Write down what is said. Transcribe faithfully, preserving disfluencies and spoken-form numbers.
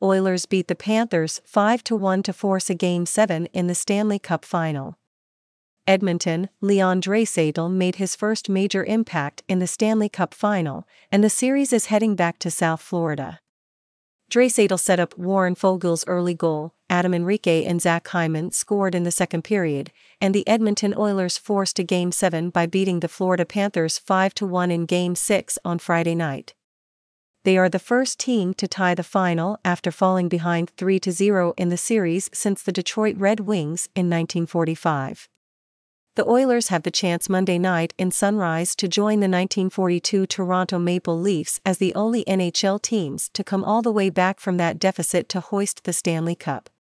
Oilers beat the Panthers five to one to force a Game seven in the Stanley Cup Final. Edmonton, Leon Draisaitl made his first major impact in the Stanley Cup Final, and the series is heading back to South Florida. Draisaitl set up Warren Foegele's early goal, Adam Henrique and Zach Hyman scored in the second period, and the Edmonton Oilers forced a Game seven by beating the Florida Panthers five to one in Game six on Friday night. They are the first team to tie the final after falling behind three to zero in the series since the Detroit Red Wings in nineteen forty-five. The Oilers have the chance Monday night in Sunrise to join the nineteen forty-two Toronto Maple Leafs as the only N H L teams to come all the way back from that deficit to hoist the Stanley Cup.